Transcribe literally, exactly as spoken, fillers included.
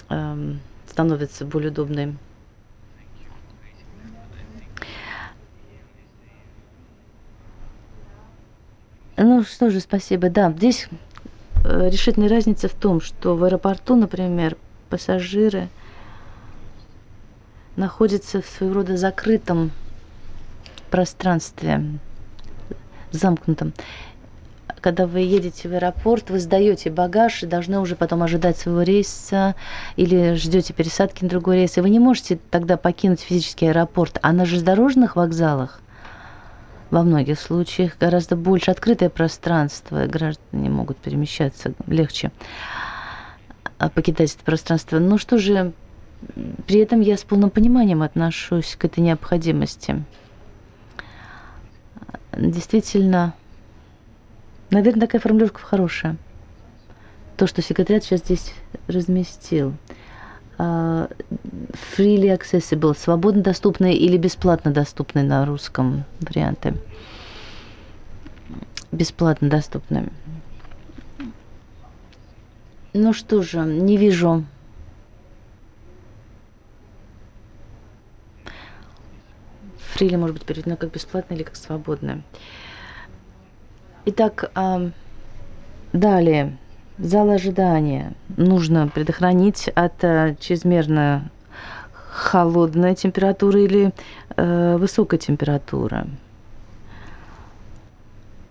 эм, становится более удобной. Ну что же, спасибо. Да, здесь э, решительная разница в том, что в аэропорту, например, пассажиры находятся в своего рода закрытом пространстве, замкнутом. Когда вы едете в аэропорт, вы сдаете багаж и должны уже потом ожидать своего рейса или ждете пересадки на другой рейс. И вы не можете тогда покинуть физический аэропорт. А на железнодорожных вокзалах во многих случаях гораздо больше открытое пространство, граждане могут перемещаться легче, а покидать это пространство. Ну что же, при этом я с полным пониманием отношусь к этой необходимости. Действительно, наверное, такая формулировка хорошая. То, что секретариат сейчас здесь разместил. Uh, freely accessible, свободно доступные или бесплатно доступные на русском варианты. Бесплатно доступные. Ну что же, не вижу. Freely может быть переведено как бесплатно или как свободно. Итак, uh, далее. Зал ожидания нужно предохранить от uh, чрезмерно холодной температуры или uh, высокой температуры.